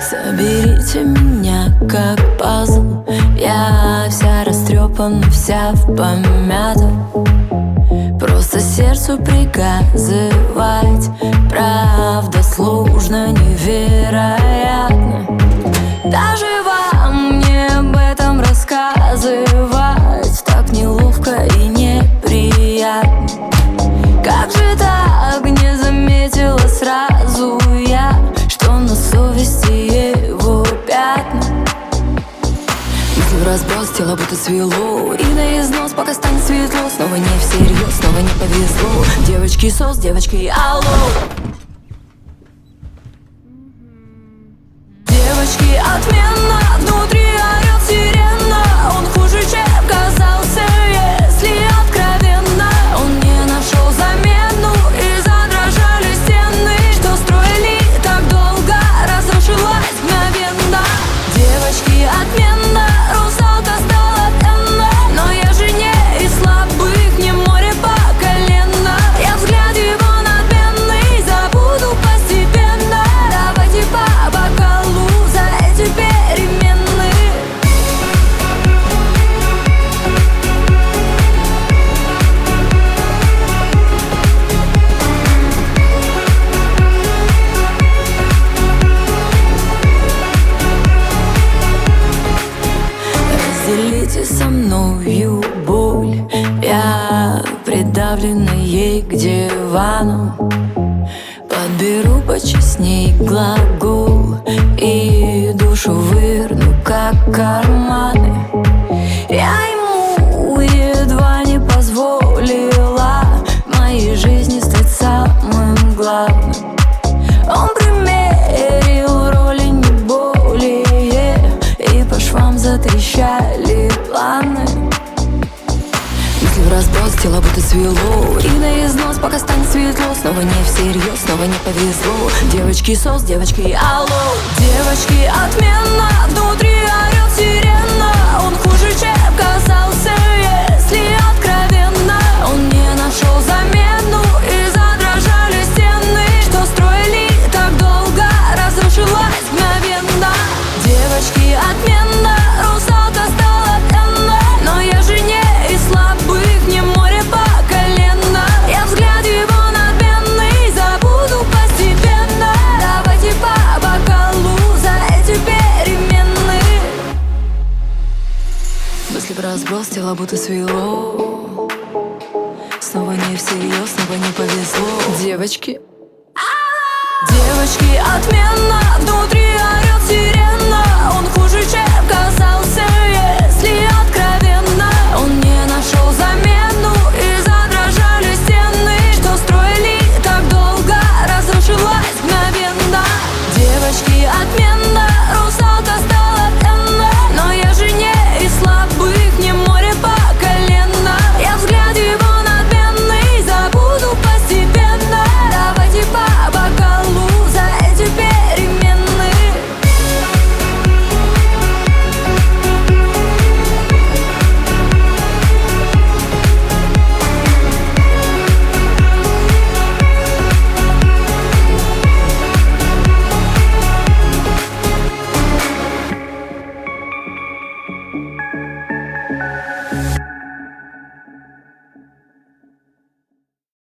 Соберите меня как пазл. Я вся растрепана, вся в помятом. Просто сердцу приказывать, правда сложно, невероятно. Даже вам мне об этом рассказывать так неловко и неприятно. Как же так не заметила сразу я, что на совести его пятна? Мысли в разброс, тело будто свело, и на износ, пока станет светло. Снова не всерьез, снова не повезло. Девочки сос, девочки алло. Девочки отменно, внутри орёт сирена. Он хуже, чем казался, если откровенно. Он не нашел замену, и задрожали стены. Что строили так долго, разрушилась мгновенно. Девочки отменно, русалка стала пенной. Но я же не из слабых, не море по колено. Я взгляд его надменный забуду постепенно. Давайте по бокалу за эти перемены. Разделите со мною боль. Я придавлена ей к дивану. Подберу почестней глагол и душу выверну, как карманы. Я ему едва не позволила в моей жизни стать самым главным. Он примерил роли не более, и по швам затрещали планы. Мысли в разброс, тело будто свело, и на износ, пока станет светло. Снова не всерьез, снова не повезло. Девочки сос, девочки алло. Девочки отменно, внутри орёт сирена. Он хуже, чем казался, если откровенно. Он не нашел замену, и задрожали стены. Что строили так долго, разрушилась мгновенно. Девочки отменно, русалка стала пенной. Но я же не из слабых, не море по колено. Я взгляд его надменный забуду постепенно. Давайте по бокалу за эти перемены. Мысли в разброс, тело будто свело. Снова не всерьез, снова не повезло. Девочки, девочки отменно, внутри